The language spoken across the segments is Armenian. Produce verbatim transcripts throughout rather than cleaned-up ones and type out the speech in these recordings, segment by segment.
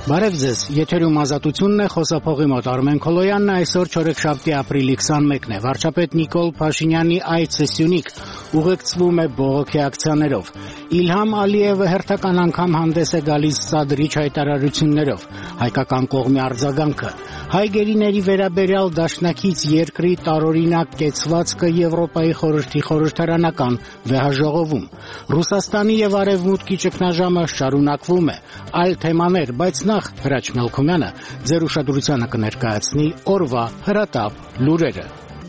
Բարև ձեզ, եթերում ազատությունն է, խոսափողի մոտ Արմեն Քոլոյանն է, այսօր չորեքշաբթի ապրիլի քսանմեկն է, վարչապետ Նիկոլ Փաշինյանի այցը Սյունիք ուղեկցվում է բողոքի ակցիաներով, Իլհամ Ալիևը հերթական անգամ հանդես է գալիս սադրիչ հայտարարություններով, հայկական կողմի արձագանքը, հայ գերիների վերաբերյալ դաշնակից երկրի տարօրինակ կեցվածքը Եվրոպայի խորհրդի խորհրդարանական վեհաժողովում, Ռուսաստանի եւ Արևմուտքի ճգնաժամը շարունակվում է, այլ թեմաներ, բայց նախ Հրաչ Մելքումյանը ձեր ուշադրությանը կներկայացնի օրվա հրատապ լուրերը։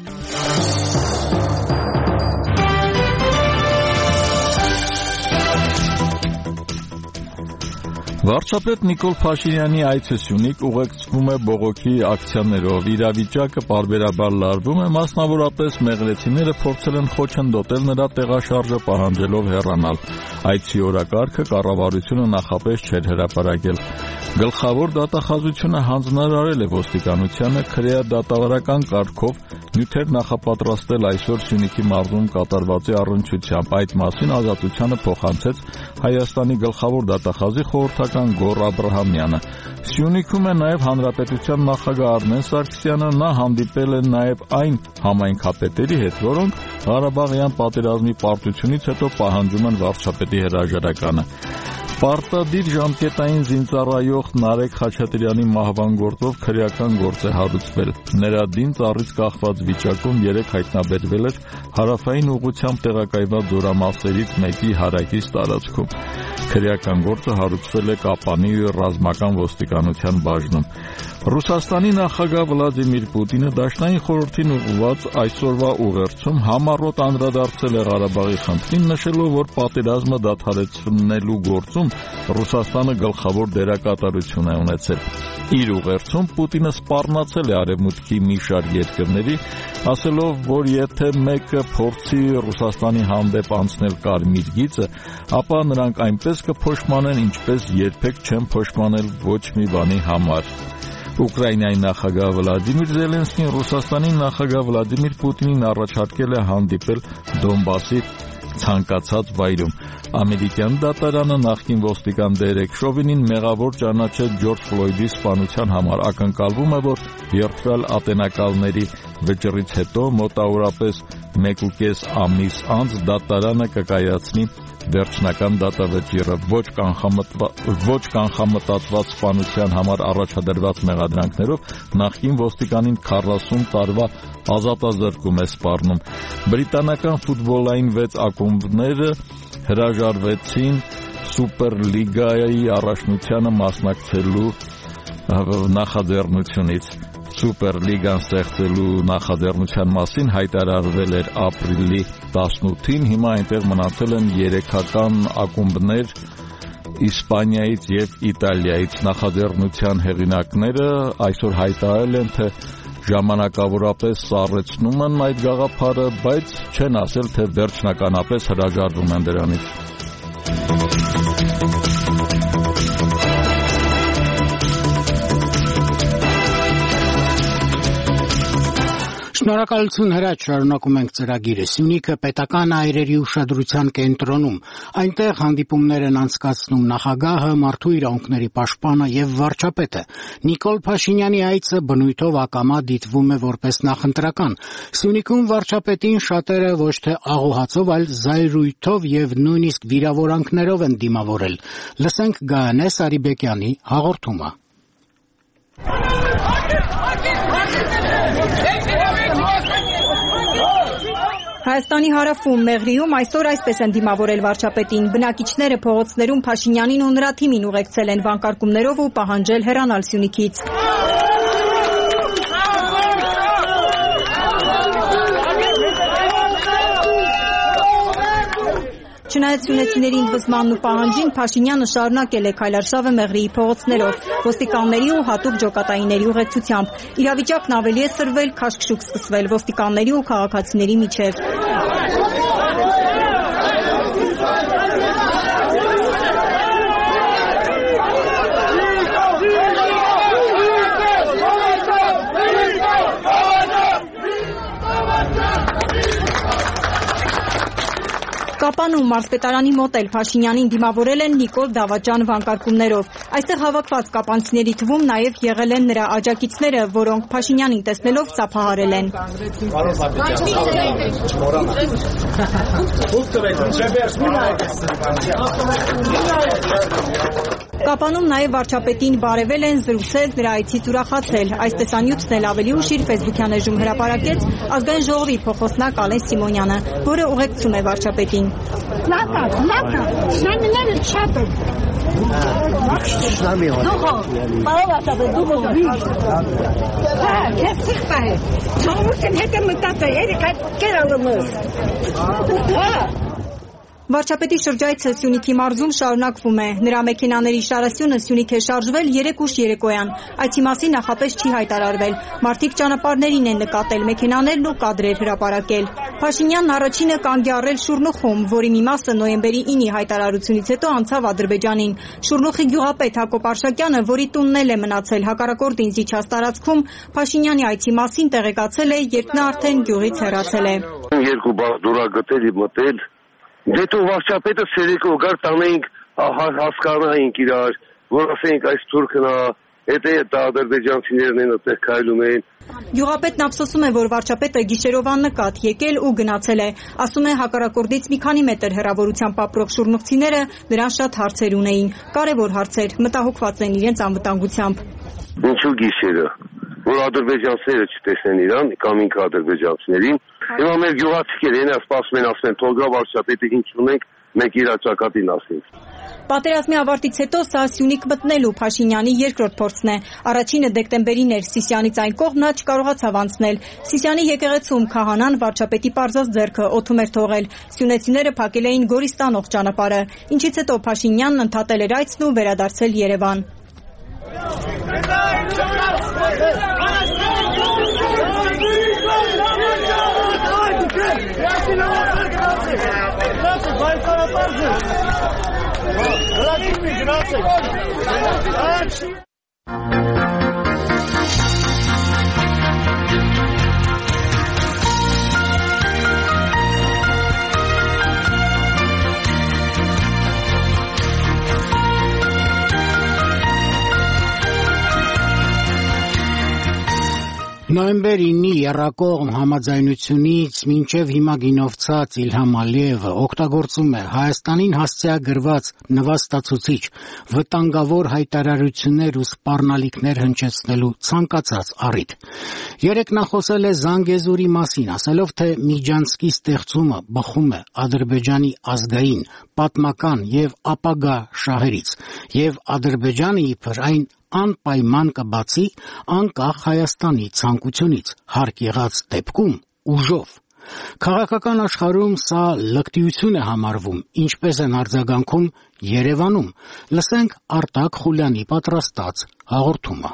Վարչապետ Նիկոլ Փաշինյանի այցը Սյունիք ուղեկցվում է բողոքի ակցիաներով, իրավիճակը պարբերաբար լարվում է, մասնավորապես մեղրեցիները փորձել են խոչընդոտել նրա տեղաշարժը պահանջելով հեռանալ։ Այցի օրակարգը կառավարությունը նախապես չէր հրապարակել։ Գլխավոր դատախազությունը հանձնարարել է ոստիկանությանը քրեադատավարական կարգով նյութեր նախապատրաստել այսօր Սյունիքի մարզում կատարվածի առնչությամբ։ Այդ մասին Ազատությանը փոխանցեց Հայաստանի գլխավոր դատախազի խորհրդական Գոռ Աբրահամյանը։ Սյունիքում է նաև Հանրապետության նախագահ Արմեն Սարգսյանը, նա հանդիպել է նաև այն համայնքապետերի հետ, որոնք Ղարաբաղյան պատերազմի պարտությունից հետո պահանջում են վարչապետի հրաժարականը։ Պարտադիր ժամկետային զինծառայող Նարեկ Խաչատրյանի մահվան գործով քրեական գործ է հարուցվել։ Նրա դին ծառից կախված վիճակում երեկ հայտնաբերվել էր հարավային ուղղությամբ տեղակայված զորամասերից մեկի հարակից տարածքում։ Քրեական գործը հարուցվել է Կապանի ռազմական ոստիկանության բաժնում։ Ռուսաստանի նախագահ Վլադիմիր Պուտինը Դաշնային խորհրդին ուղղված այսօրվա ուղերձում համառոտ անդրադարձել է Ղարաբաղի խնդրին, նշելով, որ պատերազմը դադարեցնելու գործում Ռուսաստանը գլխավոր դերակատարություն է ունեցել։ Իր ուղերձում Պուտինը սպառնացել է Արևմուտքի մի շարք երկրների, ասելով, որ եթե մեկը փորձի Ռուսաստանի հանդեպ անցնել կարմիր գիծը, ապա նրանք այնպես կփոշմանեն, ինչպես երբեք չեն փոշմանել ոչ մի բանի համար։ Ուկրաինայի նախագահ Վլադիմիր Զելենսկին Ռուսաստանի նախագահ Վլադիմիր Պուտինին առաջարկել է հանդիպել Դոնբասի ցանկացած վայրում։ Ամերիկյան դատարանը նախկին ոստիկան Դերեկ Շովինին մեղավոր ճանաչեց Ջորջ Ֆլոյդի սպանության համար։ Ակնկալվում է, որ երթվալ ատենակալների վճռից հետո մոտավորապես մեկուկես ամիս անց դատարանը կկայացնի վերջնական դատավճիռը։ Ոչ ոչ կանխամտածված սպանության համար առաջադրված մեղադրանքներով նախկին ոստիկանին քառասուն տարվա ազատազրկում է սպառնում։ Բրիտանական ֆուտբոլային վեց ակումբները հրաժարվեցին Սուպերլիգայի առաջնությանը մասնակցելու նախաձեռնությունից։ Սուպերլիգան ստեղծելու նախաձեռնության մասին հայտարարվել էր ապրիլի տասնութին, հիմա այնտեղ մնացել են երեքական ակումբներ Իսպանիայից եւ Իտալիայից։ Նախաձեռնության հեղինակները այսօր հայտարարել են, թե ժամանակավորապես սառեցնում են այդ գաղափարը, բայց չեն ասել, թե վերջնականապես հրաժարվում են դրանից։ Շնորհակալություն Հրաչ, շարունակում ենք ծրագիրը։ Սյունիքը պետական այրերի ուշադրության կենտրոնում։ Այնտեղ հանդիպումներ են անցկացնում նախագահը, մարդու իրավունքների պաշտպանը եւ վարչապետը։ Նիկոլ Փաշինյանի այցը բնույթով ակամա դիտվում է որպես նախընտրական։ Սյունիքում վարչապետին շատերը ոչ թե աղոհացով, այլ զայրույթով եւ նույնիսկ վիրավորանքներով են դիմավորել։ Լսենք Գայանե Սարիբեկյանի հաղորդումը։ Հայաստանի հարավում Մեղրիում այսօր այսպես են դիմավորել վարչապետին։ Բնակիչները փողոցներում Փաշինյանին ու նրա թիմին ուղեկցել են վանկարկումներով ու պահանջել հեռանալ Սյունիքից։ Չնայած սյունեցիների ընդվզմանն ու պահանջին, Փաշինյանը շարունակել է քայլարշավը Մեղրիի փողոցներով, ոստիկանների ու հատուկ ջոկատայինների ուղեկցությամբ։ Իրավիճակն ավելի է սրվել, քաշքշուկ սկսվել ոստիկանների ու քաղաքացիների միջև։ Կապանում մարզպետարանի մոտ էլ Փաշինյանին դիմավորել են Նիկոլ Դավաճան վանկարկումներով։ Այստեղ հավաքված կապանցիների թվում նաև եղել են նրա աջակիցները, որոնք Փաշինյանին տեսնելով ծափահարել են։ Կապանում նաև վարչապետին բարևել են, զրուցել, նրա այցից ուրախացել։ Այս տեսանյութն էլ ավելի ուշ իր ֆեյսբուքյան էջում հրապարակեց Ազգային ժողովի փոխոսնակ Ալեն Սիմոնյանը, որը ուղեկցում է վարչապետին։ Լատա, լատա, շանիները չափ են։ Դուխո, բարով վարչապետ, դուխո բիշ։ Հա, քեզ սիղտա է։ Չամուրտին հետ է մտած է, երիք այդ կերալումս։ Հա։ Վարչապետի շրջայցը Սյունիքի մարզում շարունակվում է։ Նրա մեքենաների շարասյունը Սյունիք է շարժվել երեք ուշ երեկոյան։ Այցի մասին նախապես չի հայտարարվել։ Մարդիկ ճանապարհներին են նկատել մեքենաներն ու կադրեր հրապարակել։ Փաշինյանն առաջինը կանգ է առել Շուրնուխում, որի մի մասը նոյեմբերի ինի հայտարարությունից հետո անցավ Ադրբեջանին։ Շուրնուխի գյուղապետ Հակոբ Արշակյանը, որի տունն էլ է մնացել հակառակորդ ինձիչած տարածքում, Փաշինյանի այցի մասին տեղեկացել է, երբ նա արդեն գյուղից հեռացել է։ Երկու բառ դուրագտել ու մտել Դե դու վարչապետը սերեկով գար տանեինք, հասկանայինք իրար, որ ասեինք այս թուրքն է, հետո այդ ադրբեջանցիներն են այդտեղ քայլում են։ Գյուղապետն ափսոսում է, որ վարչապետը գիշերով աննկատ եկել ու գնացել է։ Ասում է, հակառակորդից մի քանի մետր հեռավորությամբ ապրող շուրնուխցիները նրան շատ հարցեր ունեին, կարևոր հարցեր, մտահոգված են իրենց անվտանգությամբ։ Ինչու գիշերը, որ ադրբեջանցիները չտեսնեն իրան, կամ ինքը ադրբեջանցիներին։ Հիմա մեր գյուղացիքերը են սպասում են, ասեն, թողա վարչապետը ինչ ունենք, մենք իր ճակատին ասենք։ Պատերազմի ավարտից հետո սա Սյունիք մտնելու Փաշինյանի երկրորդ փորձն է։ Առաջինը դեկտեմբերին էր Սիսյանից այն կողմ նա չկարողացավ անցնել։ Սիսյանի եկեղեցում քահանան վարչապետի պարզած ձեռքը օդում էր թողել։ Սյունեցիները փակել էին Գորիստանող ճանապարհը, ինչից հետո Փաշինյանն ընդհատել էր այցն ու վերադարձել Երևան։ Նոյեմբեր ինի եռակողմ համաձայնությունից մինչև հիմա գինովցած Իլհամ Ալիևը օգտագործում է Հայաստանին հասցեագրված նվաստացուցիչ վտանգավոր հայտարարություններ ու սպառնալիքներ հնչեցնելու ցանկացած առիթ։ Երեկ նա խոսել է Զանգեզուրի մասին, ասելով, թե Միջանցկի ստեղծումը բխում է Ադրբեջանի ազգային, պատմական եւ ապագա շահերից, եւ Ադրբեջանը իբր այն անպայման կբացի անկախ Հայաստանի ցանկությունից, հարկ եղած դեպքում ուժով։ Քաղաքական աշխարհում սա լկտիություն է համարվում, ինչպես են արձագանքում Երևանում։ Լսենք Արտակ Խուլյանի պատրաստած հաղորդումը։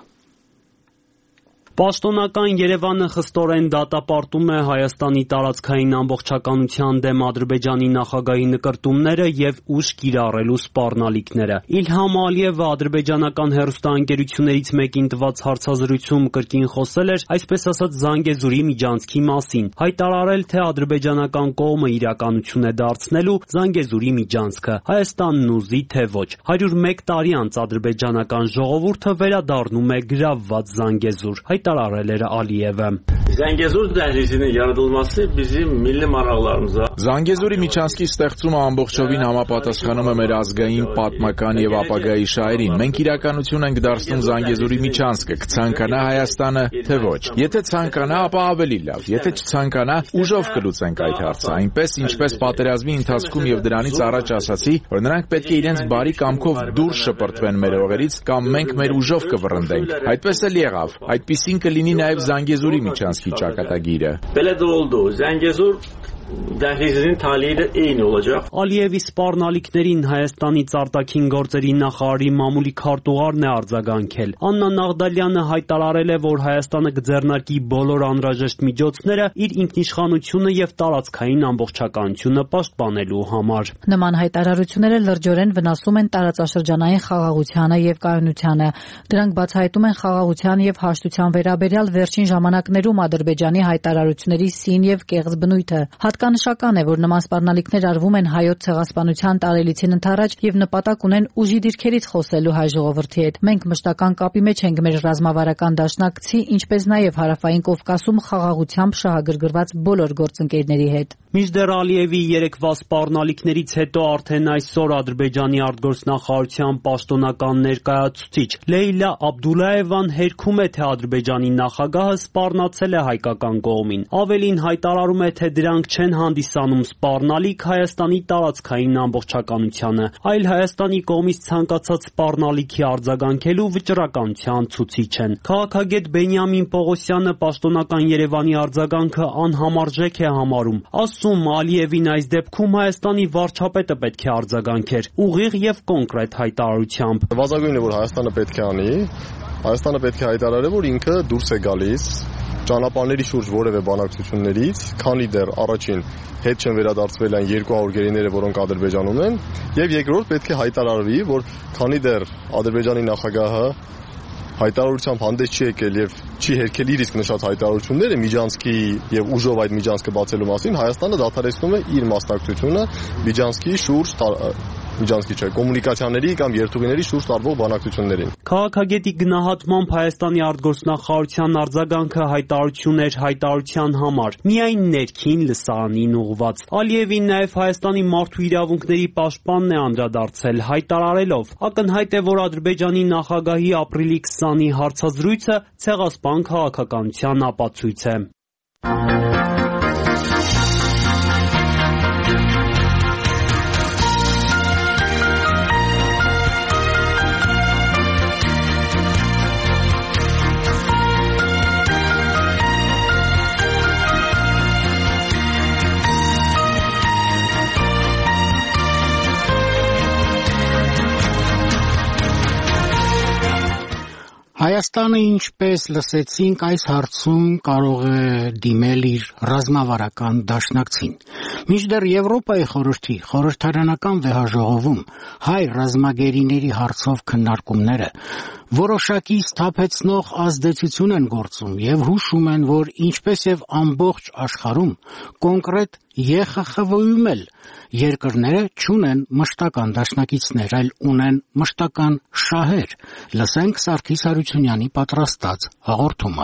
Պաշտոնական Երևանը խստորեն դատապարտում է Հայաստանի տարածքային ամբողջականության դեմ Ադրբեջանի նախագահի նկրտումները եւ ուժ կիրառելու սպառնալիքները։ Իլհամ Ալիևը ադրբեջանական հեռուստաընկերություններից մեկին տված հարցազրույցում կրկին խոսել էր, այսպես ասած, Զանգեզուրի միջանցքի մասին, հայտարարել, թե ադրբեջանական կողմը իրականություն է դարձնելու Զանգեզուրի միջանցքը, Հայաստանն ուզի, թե ոչ։ հարյուր մեկ տարի անց ադրբեջանական ժողովուրդը վերադառնում է գրավված Զանգեզուր, հայտարարել էր Ալիևը։ Զանգեզուր դահլիզի yaratılması bizim milli maraqlarımıza. Զանգեզուրի միջանցքի ստեղծումը ամբողջովին համապատասխանում է մեր ազգային, պատմական եւ ապագայի շահերին։ Մենք իրականություն ենք դարձնում Զանգեզուրի միջանցքը, կցանկանա Հայաստանը, թե ոչ։ Եթե ցանկանա, ապա ավելի լավ։ Եթե չցանկանա, ուժով կլուծենք այդ հարցը, այնպես ինչպես պատերազմի ընթացքում եւ դրանից առաջ ասացի, որ նրանք պետք է իրենց բարի կամքով դուրս շպրտվեն մեր օղերից կամ մենք մեր ուժով կվռնդենք։ Այդպես էլ եղավ։ Այդպիսին կլինի նաեւ Զանգեզուրի միջանցքի ճակատագիրը։ Belə də oldu. Zəngəzur dəhlizinin taliyi də eyni olacaq. Ալիևի սպառնալիքներին Հայաստանից արտաքին գործերի նախարարի մամուլի քարտուղարն է արձագանքել։ Աննա Նաղդալյանը հայտարարել է, որ Հայաստանը կձեռնարկի բոլոր անհրաժեշտ միջոցները իր ինքնիշխանությունը եւ տարածքային ամբողջականությունը պաշտպանելու համար։ Նման հայտարարությունները լրջորեն վնասում են տարածաշրջանային խաղաղությանը եւ կայունությանը։ Դրանք բացահայտում են խաղաղության եւ հաշտության վերաբերյալ վերջին ժամանակներում Ադրբեջանի հայտարարությունների սին եւ կեղծ բնույթը։ Հատկանշական է, որ նման սպառնալիքներ արվում են հայոց ցեղասպանության տարելիցին ընդառաջ եւ նպատակ ունեն ուժի դիրքերից խոսելու հայ ժողովրդի հետ։ Մենք մշտական կապի մեջ ենք մեր ռազմավարական դաշնակցի, ինչպես նաեւ Հարավային Կովկասում խաղաղությամբ շահագրգռված բոլոր գործընկերների հետ։ Մինչդեռ Ալիևի երեկվա սպառնալիքներից հետո արդեն այսօր Ադրբեջանի արտգործնախարարության պաշտոնական ներկայացուցիչ Լեյլա Աբդուլլաևան հերքում է, թե Ադրբեջանի նախագահը սպառնացել է հայկական կողմին։ Ավելին հայտարարում է, թե դրանք չեն հանդիսանում սպառնալիք Հայաստանի տարածքային ամբողջականությանը, այլ Հայաստանի կողմից ցանկացած սպառնալիքի արձագանքելու վճռականության ցուցիչ են։ Քաղաքագետ Բենյամին Պողոսյանը պաշտոնական Երևանի արձագանքը անհամարժեք է համարում։ Ասում Ալիևին այս դեպքում Հայաստանի վարչապետը պետք է արձագանքեր ուղիղ եւ կոնկրետ հայտարարությամբ։ Վազագույնն է, որ Հայաստանը պետք է անի, Հայաստանը պետք է հայտարարի, որ ինքը դուրս է գալիս ճանապարհների շուրջ որևէ բանակցություններից, քանի դեռ առաջին հետ չեն վերադարձվել այն երկու հարյուր գերիները, որոնք Ադրբեջանում են, եւ երկրորդ պետք է հայտարարվի, որ քանի դեռ Ադրբեջանի նախագահը հայտարարությամբ հանդես չի եկել եւ չի հերքել իր իսկ նշած հայտարարությունները Միջանցքի եւ ուժով այդ Միջանցքը բացելու մասին, Հայաստանը դադարեցնում է իր մասնակցությունը Միջանցքի շուրջ Միջանցքի չէ, կոմունիկացիաների կամ երթուղիների շուրջ տարվող բանակցություններին։ Քաղաքագետի գնահատմամբ Հայաստանի արտգործնախարարության արձագանքը հայտարարություն էր հայտարարության համար, միայն ներքին լսարանին ուղղված։ Ալիևին նաև Հայաստանի մարդու իրավունքների պաշտպանն է անդրադարձել, հայտարարելով. ակնհայտ է, որ Ադրբեջանի նախագահի ապրիլի քսանի հարցազրույցը ցեղասպան քաղաքականության ապացույց է։ Հայաստանը, ինչպես լսեցինք, այս հարցում կարող է դիմել իր ռազմավարական դաշնակցին։ Մինչդեռ Եվրոպայի խորհրդի խորհրդարանական վեհաժողովում հայ ռազմագերիների հարցով քննարկումները որոշակի սթափեցնող ազդեցություն են գործում եւ հուշում են, որ ինչպես եւ ամբողջ աշխարհում կոնկրետ Է Խ Խ V-ում էլ երկրները չունեն մշտական դաշնակիցներ, այլ ունեն մշտական շահեր։ Լսենք Սարգիս Հարությունյանի պատրաստած հաղորդումը։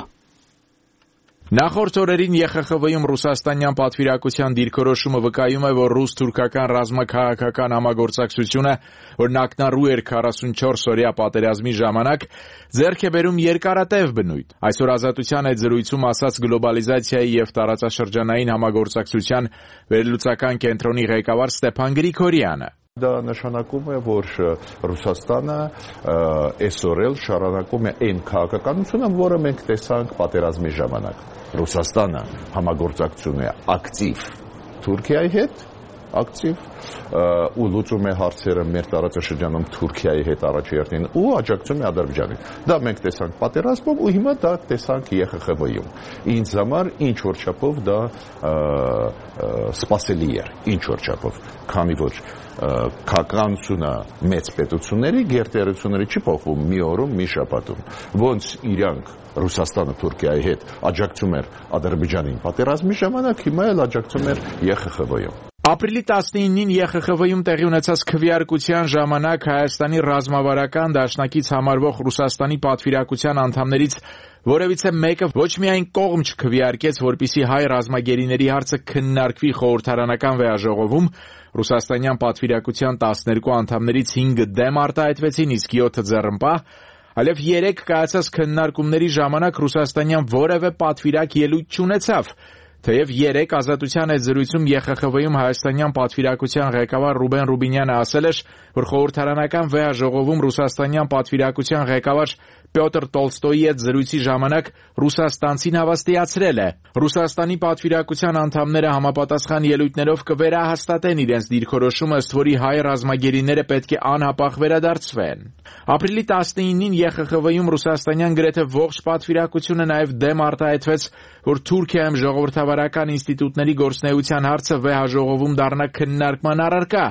Նախորդ օրերին Է Խ Խ V-ում ռուսաստանյան պատվիրակության դիրքորոշումը վկայում է, որ ռուս-թուրքական ռազմաքաղաքական համագործակցությունը, որն ակնառու էր քառասունչորս օրյա պատերազմի ժամանակ, ձեռք է բերում երկարատև բնույթ։ Այսօր Ազատության հետ զրույցում ասաց գլոբալիզացիայի եւ տարածաշրջանային համագործակցության վերլուծական կենտրոնի ղեկավար Ստեփան Գրիգորյանը։ Դա նշանակում է, որ Ռուսաստանը այսօր էլ շարունակում է այն քաղաքականությունը, որը մենք տեսանք պատերազմի ժամանակ։ Ռուսաստանը համագործակցում է ակտիվ Թուրքիայի հետ, ակտիվ ու լուծում է հարցերը մեր տարածաշրջանում Թուրքիայի հետ առաջերտին ու աջակցում է Ադրբեջանին։ Դա մենք տեսանք պատերազմում ու հիմա դա տեսանք Է Խ Խ V-ում։ Ինձ համար ինչ որ չափով դա սպասելի էր, ինչ որ չափով, քանի որ քաղաքականությունը մեծ պետությունների գերտերությունների չի փոխվում մի օրում, մի շաբաթում։ Ոնց իրանք Ռուսաստանը Թուրքիայի հետ աջակցում էր Ադրբեջանին պատերազմի ժամանակ, հիմա էլ աջակցում էր Է Խ Խ V-ում։ Ապրիլի տասնինին Է Խ Խ V-ում տեղի ունեցած քվեարկության ժամանակ Հայաստանի ռազմավարական դաշնակից համարվող Ռուսաստանի պատվիրակության անդամներից որևիցե մեկը ոչ միայն կողմ չքվեարկեց, որպիսի հայ ռազմագերիների հարցը քննարկվի խորհրդարանական վեհաժողովում, ռուսաստանյան պատվիրակության տասներկու անդամներից հինգը դեմ արտահայտվեցին, իսկ յոթը ձեռնպահ, այլև երեք կայացած քննարկումների ժամանակ ռուսաստանյան որևէ պատվիրակ ելույթ չունեցավ։ Թեև երեք Ազատության հետ զրույցում Է Խ Խ V-ում հայաստանյան պատվիրակության ղեկավար Ռուբեն Ռուբինյանը ասել էր, որ խորհրդարանական վեհաժողովում ռուսաստանյան պատվիրակության ղեկավար Պյոտր Տոլստոյի հետ զրույցի ժամանակ ռուսաստանցին հավաստիացրել է. Ռուսաստանի պատվիրակության անդամները համապատասխան ելույթներով կվերահաստատեն իրենց դիրքորոշումը, ըստ որի հայ ռազմագերիները պետք է անհապաղ վերադարձվեն։ Ապրիլի տասնինին Է Խ Խ V-ում ռուսաստանյան գրեթե ողջ պատվիրակությունը նաև դեմ արտահայտվեց, որ Թուրքիայում ժողովրդավարական ինստիտուտների գործունեության հարցը վեհաժողովում դառնա քննարկման առարկա,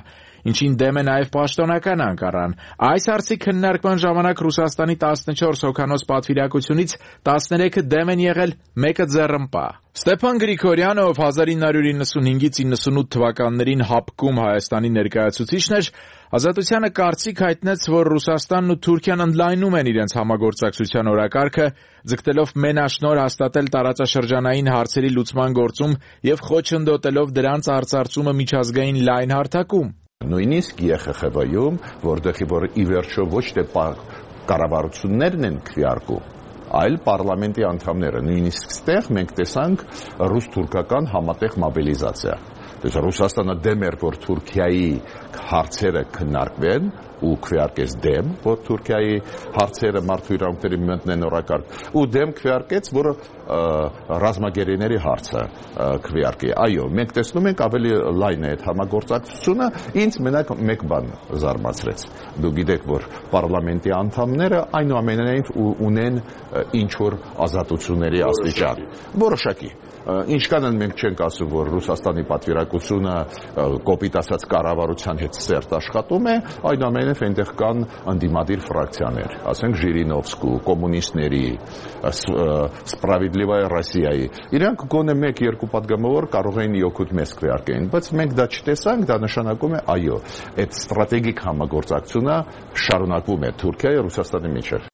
ինչին դեմ է նաև պաշտոնական Անկարան։ Այս հարցի քննարկման ժամանակ Ռուսաստանի տասնչորս հոգանոց պատվիրակությունից տասներեքը դեմ են եղել, մեկը ձեռնպահ։ Ստեփան Գրիգորյանը, ով հազար ինը հարյուր իննսունհինգից իննսունութ թվականներին հապկում Հայաստանի ներկայացուցիչն էր, Ազատությանը կարծիք հայտնեց, որ Ռուսաստանն ու Թուրքիան ընդլայնում են իրենց համագործակցության օրակարգը, ձգտելով մենաշնորհ հաստատել տարածաշրջանային հարցերի լուծման գործում եւ խոչընդոտելով դրանց արծարծումը միջազգային լայն հարթակում։ Նույնիսկ Ե Խ Խ V-ում, որտեղ որ ի վերջո ոչ թե կառավարություններն են քվեարկում, այլ պարլամենտի անդամները, նույնիսկ ստեղ մենք տեսանք ռուս-թուրքական համատեղ մոբիլիզացիա։ Դες Ռուսաստանը դեմ էր, որ Թուրքիայի հարցերը քննարկվեն ու քվեարկեց դեմ, որ Թուրքիայի հարցերը մարդու իրավունքների մտնեն օրակարգ, ու դեմ քվեարկեց, որ ռազմագերիների հարցը քվեարկի։ Այո, մենք տեսնում ենք ավելի լայն է այդ համագործակցությունը, ինձ մենակ մեկ բան զարմացրեց։ Դու գիտեք, որ պարլամենտի անդամները այնուամենայնիվ ունեն ինչ-որ ազատությունների աստիճան, որոշակի։ Ինչքան են մենք չենք ասում, որ Ռուսաստանի պատվիրակությունը կոպիտ ասած կառավարության հետ սերտ աշխատում է, այնուամենայնիվ այնտեղ կան ընդդիմադիր ֆրակցիաներ, ասենք Ժիրինովսկու, կոմունիստների, Սպրավիդլիվայա Ռոսիայի։ Իրանք գոնե մեկ-երկու պատգամավոր կարող էին իօգուտ մեզ քվեարկեն, բայց մենք դա չտեսանք, դա նշանակում է այո, այդ ստրատեգիկ համագործակցությունը շարունակվում է Թուրքիայի ու Ռուսաստանի միջև։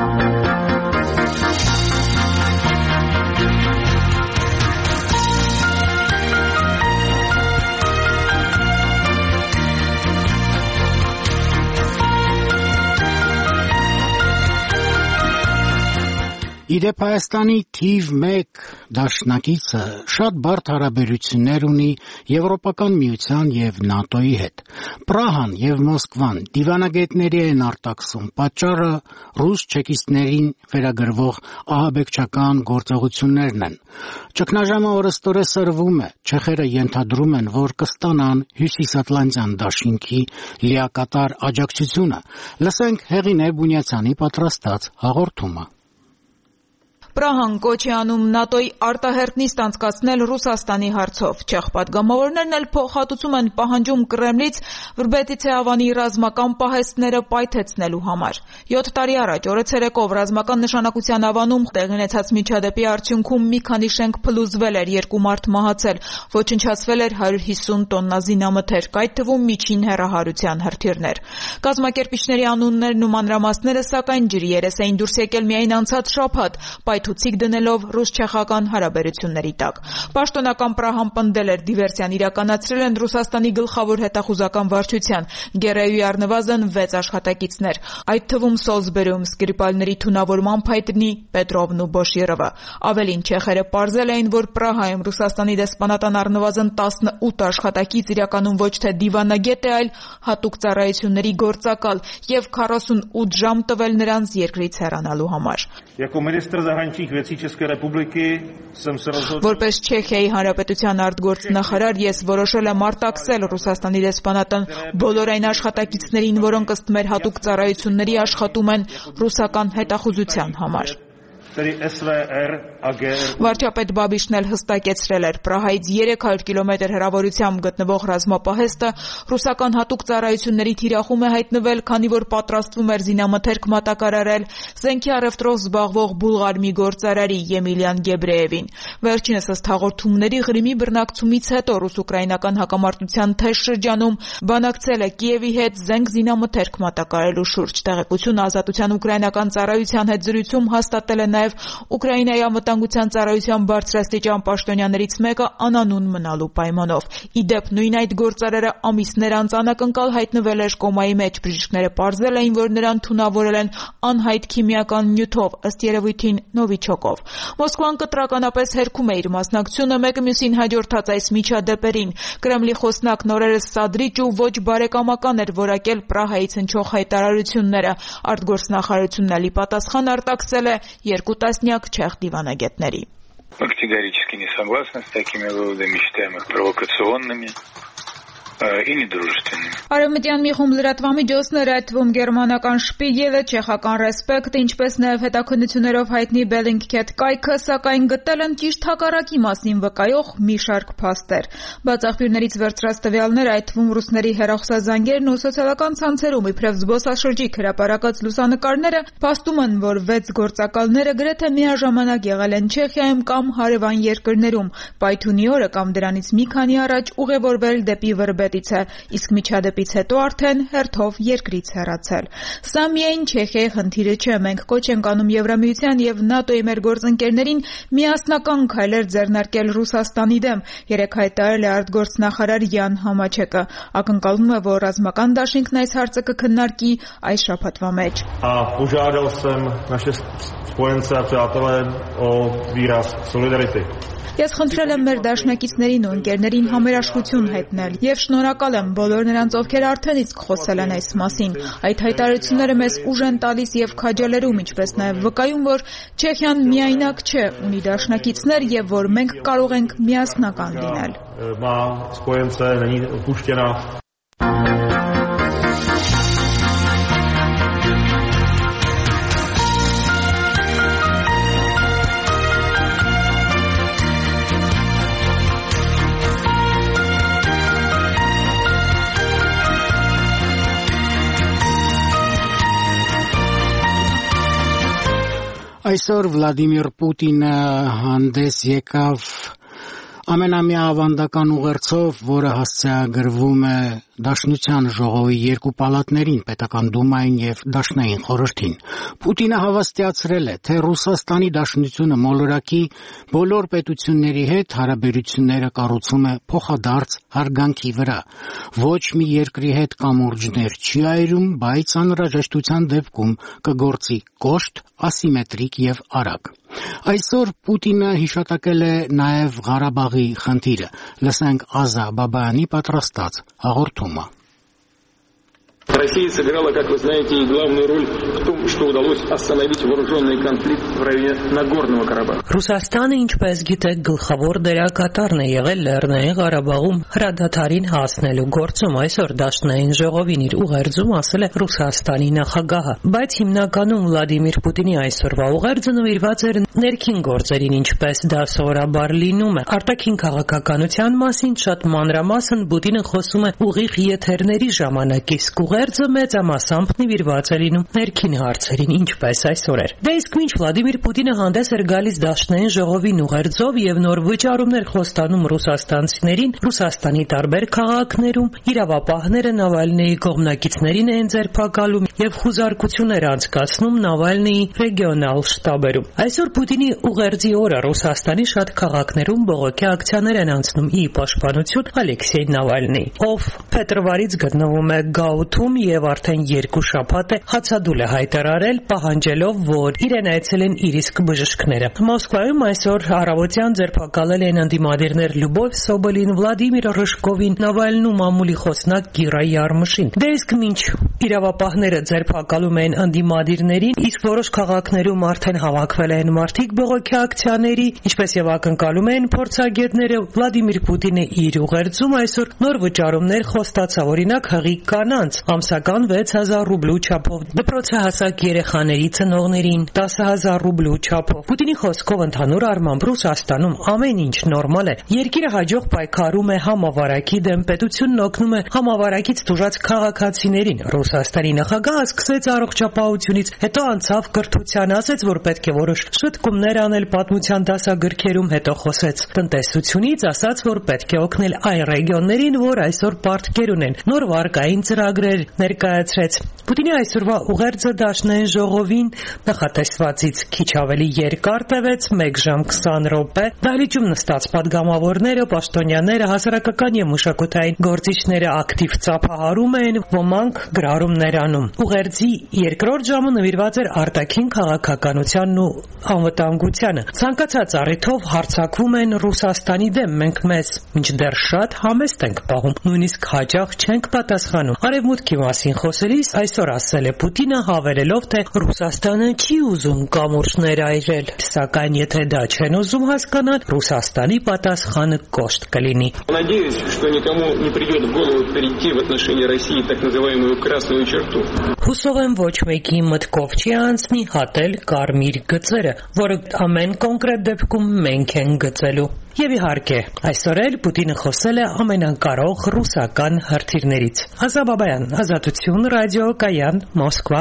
Իդեպ Հայաստանի թիվ մեկ դաշնակիցը շատ բարդ հարաբերություններ ունի Եվրոպական միության եւ ՆԱՏՕ-ի հետ։ Պրահան եւ Մոսկվան դիվանագետների են արտաքսում, պատճառը ռուս չեկիստներին վերագրվող ահաբեկչական գործողություններն են։ Ճգնաժամը օրըստօրե սրվում է, չեխերը ենթադրում են, որ կստանան Հյուսիսատլանտյան դաշինքի լիակատար աջակցությունը։ Լսենք Հեղինե Բունյացյանի պատրաստած հաղորդումը։ Պրահան կոչ է անում ՆԱՏՕ-ի արտահերթ նիստ անցկացնել Ռուսաստանի հարցով։ Չեխ պատգամավորներն էլ փոխհատուցում են պահանջում Կրեմլից Վրբետիցե Ավանի ռազմական պահեստները պայթեցնելու համար։ յոթ տարի առաջ օրը ցերեկով ռազմական նշանակության Ավանում տեղի ունեցած միջադեպի արդյունքում մի քանի շենք փլուզվել էր, երկու մարդ մահացել, ոչնչացվել էր հարյուր հիսուն տոննա զինամթերք, այդ թվում միջին հեռահարության հրթիռներ։ Կազմակերպիչների անուններն ու մանրամասները սակայն ջրի երես էին դուրս եկել միայն անցած շաբաթ, պայթուցիկ դնելով ռուս-չեխական հարաբերությունների տակ։ Պաշտոնական Պրահան պնդել էր դիվերսիան իրականացրել են Ռուսաստանի գլխավոր հետախուզական վարչության Գերեյուի առնվազն վեց աշխատակիցներ, այդ թվում Սոլսբերում Սկրիպալների թունավորման փայտնի Պետրովն ու Բոշիրովը։ Ավելին, չեխերը պարզել էին, որ Պրահայում Ռուսաստանի դեսպանատան առնվազն տասնութ աշխատակից իրականում ոչ թե դիվանագետ է, այլ հատուկ ծառայությունների գործակալ եւ քառասունութ ժամ տվել նրանց երկրից հեռանալու համար։ Որպես Չեխիայի Հանրապետության արտգործնախարար ես որոշել եմ արտաքսել Ռուսաստանի դեսպանատան բոլոր այն աշխատակիցներին, որոնք ըստ մեր հատուկ ծառայությունների աշխատում են ռուսական հետախուզության համար։ Վարչապետ Բաբիշն էլ հստակեցրել էր, Պրահայից երեք հարյուր կիլոմետր հեռավորությամբ գտնվող ռազմապահեստը ռուսական հատուկ ծառայությունների թիրախում է հայտնվել, քանի որ պատրաստվում էր զինամթերք մատակարարել զենքի առևտրով զբաղվող բուլղար մի գործարարի Եմիլիան Գեբրեևին։ Վերջինս ըստ հաղորդումների Ղրիմի բռնակցումից հետո ռուս-ուկրաինական հակամարտության թեժ շրջանում բանակցել է Կիևի հետ զենք զինամթերք մատակարարելու շուրջ։ Տեղեկությունը Ազատության ուկրաինական ծառայության հետ զրույցում հաստատել է նաև Ուկրաինայի անվտանգության ծառայության բարձրաստիճան պաշտոնյաներից մեկը անանուն մնալու պայմանով։ Իդեպ նույն այդ գործարարը ամիսներ անց անակնկալ հայտնվել էր կոմայի մեջ, բժիշկները պարզել էին, որ նրան թունավորել են անհայտ քիմիական նյութով, ըստ երևույթին նովիչոկով։ Մոսկվան կտրականապես հերքում է իր մասնակցությունը մեկը մյուսին հաջորդած այս միջադեպերին։ Կրեմլի խոսնակ նորերս սադրիչ ու ոչ բարեկամական էր որակել Պրահայից հնչող հայտարարությունները։ Արտգործնախարարությունն ալի պատասխան արտաքսել է երկու տասնյակ չեխ դիվանագետների։ Мы категорически не согласны с такими выводами, считаем их провокационными. и недружественными. Արևմտյան մի խումբ լրատվամիջոցներ, այդ թվում գերմանական Շպիգելը, չեխական Ռեսպեկտ, ինչպես նաև հետաքննություններով հայտնի Bellingcat կայքը, սակայն գտել են ճիշտ հակառակի մասին վկայող մի շարք փաստեր։ Բաց աղբյուրներից վերցրած տվյալները, այդ թվում ռուսների հեռախոսազանգերն ու սոցիալական ցանցերում իբրև զբոսաշրջիկ հրապարակած լուսանկարները փաստում են, որ վեց գործակալները գրեթե միաժամանակ եղել են Չեխիայում կամ հարևան երկրներում։ Պայթունի օրը կամ դրանից մի քանի առաջ ուղևորվել դեպի Վրբետիցը, իսկ միջադեպից հետո արդեն հերթով երկրից հեռացել։ Սա միայն Չեխիայի խնդիրը չէ, մենք կոչ ենք անում Եվրամիության եւ ՆԱՏՕ-ի մեր գործընկերներին միասնական քայլեր ձեռնարկել Ռուսաստանի դեմ, երեկ հայտարարել է արտգործնախարար Յան Համաչեկը։ Ակնկալվում է, որ ռազմական դաշինքն այս հարցը կքննարկի այս շաբաթվա մեջ։ Požádal jsem naše spojence a přátelé o výraz solidarity. Ես խնդրել եմ մեր դաշնակիցներին ու ընկերներին համերաշխություն հայտնել եւ շնորհակալ եմ բոլոր նրանց, ովքեր արդեն իսկ խոսել են այս մասին։ Այդ հայտարարությունները մեզ ուժ են տալիս եւ քաջալերում, ինչպես նաեւ վկայում, որ Չեխիան միայնակ չէ, ունի դաշնակիցներ եւ որ մենք կարող ենք միասնական լինել։ Má spojence, není opuštěná. Այսօր Վլադիմիր Պուտինը հանդես եկավ ամենամյա ավանդական ուղերձով, որը հասցեագրվում է Դաշնության ժողովի երկու պալատներին, պետական դումային եւ դաշնային խորհրդին։ Պուտինը հավաստիացրել է, թե Ռուսաստանի Դաշնությունը մոլորակի բոլոր պետությունների հետ հարաբերությունները կառուցում է փոխադարձ հարգանքի վրա։ Ոչ մի երկրի հետ կամուրջներ չի այրում, բայց անհրաժեշտության դեպքում կգործի կոշտ, ասիմետրիկ եւ արագ։ Այսօր Պուտինը հիշատակել է նաև Ղարաբաղի խնդիրը։ Լսենք Ազա Բաբայանի պատրաստած հաղորդումը։ Россия сыграла, как вы знаете, и главную роль в том, что удалось остановить вооруженный конфликт в районе Нагорного Карабаха. Ռուսաստանը, ինչպես գիտեք, գլխավոր դերակատարն է եղել Լեռնային Ղարաբաղում հրադադարին հասնելու գործում։ Այսօր Դաշնային ժողովին իր ուղերձում ասել է Ռուսաստանի նախագահը, բայց հիմնականում Վլադիմիր Պուտինի այսօրվա ուղերձը նվիրված էր ներքին գործերին, ինչպես դա սովորաբար լինում է։ Արտաքին քաղաքականության մասին շատ մանրամասն Պուտինը խոսում է ուղիղ եթերների ժամանակ, իսկ ուղերձը մեծամասամբ նվիրված է լինում ներքին հարցերին, ինչպես այսօր էր։ Դե իսկ մինչ Վլադիմիր Պուտինը հանդես էր գալիս Դաշնային ժողովին ուղերձով եւ նոր վճարումներ խոստանում ռուսաստանցիներին, Ռուսաստանի տարբեր քաղաքներում իրավապահները Նավալնիի կողմնակիցներին են ձերբակալում եւ խուզարկություններ անցկացնում Նավալնիի ռեգիոնալ շտաբերում։ Այսօր Պուտինի ուղերձի օրը Ռուսաստանի շատ քաղաքներում բողոքի ակցիաներ են անցնում ի պաշտպանություն Ալեքսեյ Նավալնիի, ով փետրվարից գտնվում է գաղութում եւ արդեն երկու շաբաթ է հացադուլ է հայտարարել, պահանջելով, որ իրեն այցելեն իր իսկ բժիշկները։ Մոսկվայում այսօր առավոտյան ձերբակալել են ընդդիմադիրներ Լյուբով Սոբոլին, Վլադիմիր Ռժկովին, Նավալնու մամուլի խոսնակ Կիրա Յարմշին։ Դե իսկ մինչ իրավապահները ձերբակալում են ընդդիմադիրներին, իսկ որոշ քաղաքներում արդեն հավաքվել են մարդիկ բողոքի ակցիաների, ինչպես եւ ակնկալում են փորձագետները, Վլադիմիր Պուտինը իր ուղերձում այսօր նոր վճարումներ խոստացավ, օրինակ հղի կանանց ամսական վեց հազար ռուբլու չափով, դպրոցահասակ երեխաների ծնողներին տասը հազար ռուբլու չափով։ Պուտինի խոսքով ընդհանուր առմամբ Ռուսաստանում ամեն ինչ նորմալ է։ Երկիրը հաջող պայքարում է համավարակի դեմ, պետությունն օգնում է համավարակից տուժած քաղաքացիներին։ Ռուսաստանի նախագահը սկսեց առողջապահությունից, հետո անցավ կրթության, ասաց, որ պետք է որոշ շտկումներ անել պատմության դասագրքերում, հետո խոսեց տնտեսությունից, ասաց, որ պետք է օգնել այն ռեգիոններին, որ այսօր պարտքեր ունեն, նոր վարկային ծրագրեր ներկայացրեց։ Պուտինի այսօրվա ուղերձը Դաշնային ժողովին նախատեսվածից քիչ ավելի երկար տևեց, մեկ ժամ քսան րոպե։ Դահլիճում նստած падգամավորները, պաշտոնյաները, հասարակական եւ մշակութային գործիչները ակտիվ ծափահարում են, ոմանք գրառումներ անում։ Ուղերձի երկրորդ ժամը նվիրված էր արտաքին քաղաքականությանն ու անվտանգությանը։ Ցանկացած առիթով հարձակվում են Ռուսաստանի դեմ, մենք մեզ մինչդեռ շատ համեստ ենք պահում, նույնիսկ հաճախ չենք պատասխանում։ Արևմուտքի մասին խոսելիս այսօր ասել է Պուտինը, հավելելով, թե Ռուսաստանը չի ուզում կամուրջներ այրել, սակայն եթե դա չեն ուզում հասկանալ, Ռուսաստանի պատասխանը կոշտ կլինի։ Надеюсь, что никому не придет в голову перейти в отношении России так называемую красную черту. Հուսով եմ ոչ մեկի մտքով չի անցնի հատել կարմիր գծերը, որը ամեն կոնկրետ դեպքում մենք ենք գծելու։ Եվ իհարկե, այսօր էլ Պուտինը խոսել է ամենակարող ռուսական հրթիռներից։ Ազա Բաբայան, Ազատություն, ռադիո Կայան, Մոսկվա։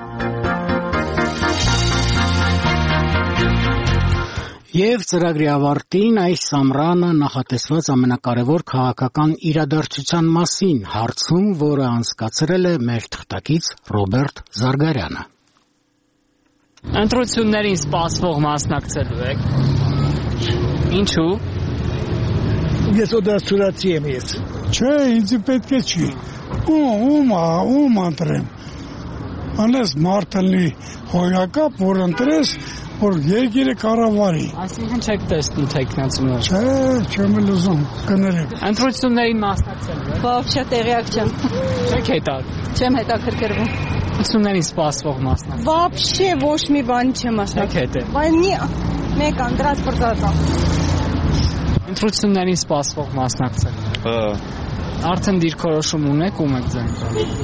Եվ ծրագրի ավարտին այս ամռանը նախատեսված ամենակարևոր քաղաքական իրադարձության մասին հարցում, որը անցկացրել է մեր թղթակից Ռոբերտ Զարգարյանը։ Ընտրություններին սպասվող մասնակցելու եք։ Ինչու։ Ես օդացուրացի եմ ես։ Չէ, ինձ պետք է չի։ Ում, ում ընտրեմ։ Անես մարդալի հոյակապ, որ ընտրես, որ երկիրը կառավարի։ Այսինքն չեք տեսնում թեկնածուներ։ Չէ, չեմ լուզում, կներեք։ Ընտրություններին մասնակցելու եք։ Вообще տեղյակ չեմ։ Չեք հետաքրքրվում։ Չեմ հետաքրքրվում։ Ընտրություններին սպասվող մասնակցել։ Вообще ոչ մի բան չեմ մասնակցել։ Բայց մի մեկ անդրած բրծածա։ Ընտրություններին սպասվող մասնակցել։ Հա։ Արդեն դիրքորոշում ունեք ում եք ձայն։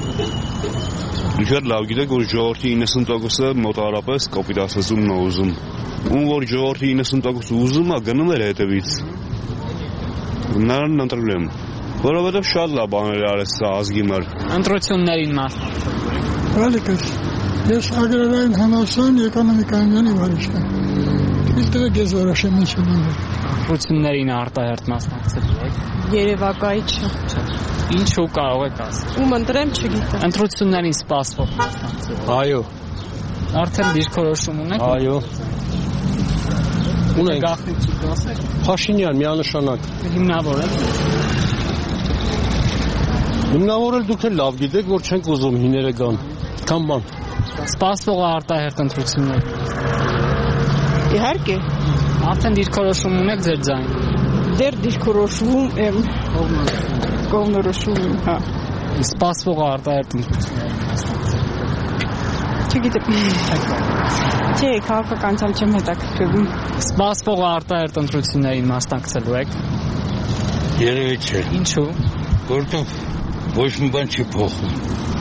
Դուք լավ գիտեք, որ ժողովրդի իննսուն տոկոսը մոտավորապես կոպիտ ասածումն է ուզում։ Ում որ ժողովրդի իննսուն տոկոսը ուզում է, գնում էր հետևից։ Նրան ընտրել եմ, որովհետև շատ լավ բաներ արեց սա ազգի մար։ Ընտրություններին մասնակցել։ Բալիկս, ես ագրարային հանրության էկոնոմիկայինի վարիշտ եմ։ Իստեղ ես որոշեմ ինչ ունեմ։ Ընտրություններին արտահերթ մասնակցել եք։ Երևակայի չէ։ Ինչու կարող եք ասել։ Ում ընտրեմ չգիտեմ։ Ընտրություններին սպասվող մասնակցել։ Այո։ Արդեն դիրքորոշում ունեք։ Այո։ Ունենք։ Գաղտնիք չի դասել։ Փաշինյան միանշանակ։ Հիմնավորել։ Հիմնավորել դուք էլ լավ գիտեք, որ չենք ուզում հիները գան։ Քան բան։ Սպասվող արտահերթ ընտրություններ։ Իհարկե։ Արդեն դիրքորոշում ունեք ձեր ձայն։ Դեր դիրքորոշում եմ։ Կողմնորոշում եմ, հա։ Սպասվող արտահերթ ընտրություններ։ Չգիտեմ։ Չէ, քաղաքականությամբ չեմ հետաքրքրվում։ Սպասվող արտահերթ ընտրություններին մասնակցելու եք։ Երևի չէ։ Ինչու։ Որտեղ ոչ մի բան չի փոխում։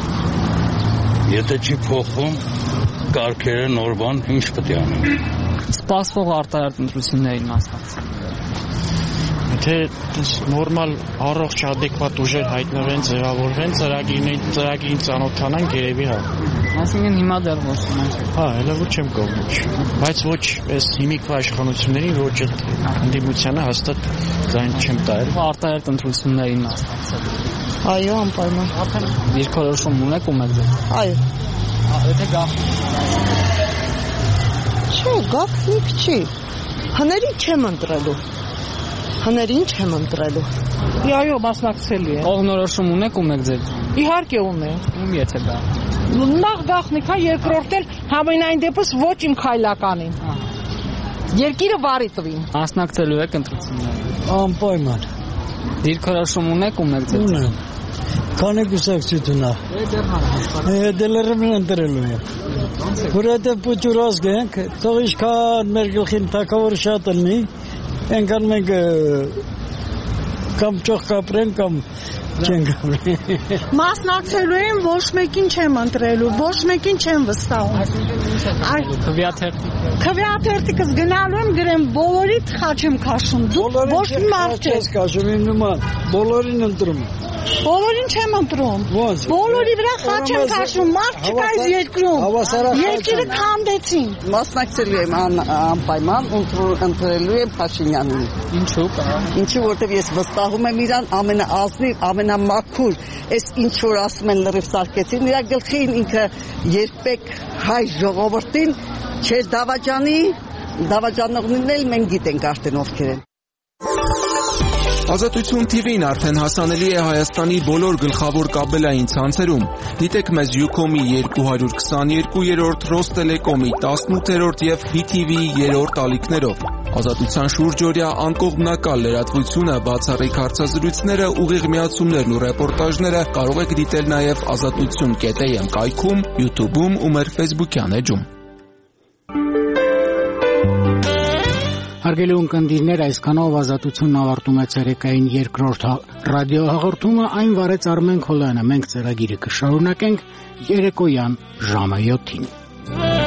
Եթե չի փոխում, կարգերը նոր բան ինչ պետք է անենք։ Սպասվող արտահերթ ընտրություններին մասնակցել։ Եթե նորմալ առողջ adekvat ուժեր հայտնվեն, ձևավորվեն, ծրագիրին ծրագիրին ծանոթանանք, երևի հա։ Այսինքն հիմա դեռ ոչ ունենք։ Հա, հələ ոչ եմ կողմում։ Բայց ոչ այս հիմիկվա իշխանություններին ոչ այդ ընդդիմությանը հաստատ ձայն չեմ տայել։ Արտահերթ ընտրություններին մասնակցել։ Այո, անպայման։ Արդեն դիրքորոշում ունեք ում եք ձեր։ Այո։ Եթե գաղտնիք։ Չէ, գաղտնիք չի։ Հների չեմ ընտրելու։ Հներին չեմ ընտրելու։ Այո, մասնակցելի է։ Կողմնորոշում ունեք ում եք ձեր։ Իհարկե ունեմ։ Ում եթե դա։ Նախ գաղտնիք է, երկրորդ էլ համենայն դեպս ոչ իմ քայլականին։ Երկիրը վարի տվին։ Մասնակցելու եք ընտրություններին։ Անպայման։ Դիրքորոշում ունեք ում եք ձեր։ Ունեմ։ Քանի կուսակցություն է։ Դելերում ընտրելու եմ։ Որովհետև փոքրոց գենք, թող իշքան մեր գլխին թակավոր շատ լինի։ Ենքան մենք կամ ճոխ կապրեն, կամ չեն կապրեն։ Մասնակցելու եմ, ոչ մեկին չեմ ընտրելու, ոչ մեկին չեմ վստահում։ Քվեաթերթիկ։ Քվեաթերթիկս գնալու եմ գրեմ, բոլորիդ խաչ եմ քաշում, դու ոչ մի մարդ չես քաշում, իմ նման, բոլորին ընտրում։ Բոլորին չեմ ընտրում։ Բոլորի վրա խաչ եմ քաշում, մարդ չկա այս երկրում։ Երկիրը քանդեցին։ Մասնակցելու եմ անպայման, ընտրելու եմ Փաշինյանին։ Ինչու՞ կա։ Ինչու, որտեվ ես վստահում եմ իրան ամենաազնիվ, ամենամաքուր, այս ինչ որ ասում են լրիվ սարքեցին, իր գլխին ինքը երբեք հայ ժողովրդին չէր դավաճանի, դավաճանողներն էլ մենք գիտենք արդեն ովքեր են։ Ազատություն Թի Վին արդեն հասանելի է Հայաստանի բոլոր գլխավոր կաբելային ցանցերում։ Դիտեք մեզ Յուքոմի երկու հարյուր քսաներկուերորդ, Ռոստելեկոմի տասնութերորդ եւ Բի Թի Վիի երրորդ ալիքներով։ Ազատության շուրջօրյա անկողմնակալ լրատվությունը, բացառիկ հարցազրույցները, ուղիղ միացումներն ու ռեպորտաժները կարող եք դիտել նաեւ ազատություն կետ էյ էմ կայքում, YouTube-ում ու մեր Facebook-յան էջում։ Հարգելի ունկնդիրներ, այսքանով Ազատությունն ավարտում է ցերեկային երկրորդ ռադիոհաղորդումը, այն վարեց Արմեն Քոլյանը։ Մենք ծրագիրը կշարունակենք երեկոյան ժամը յոթին։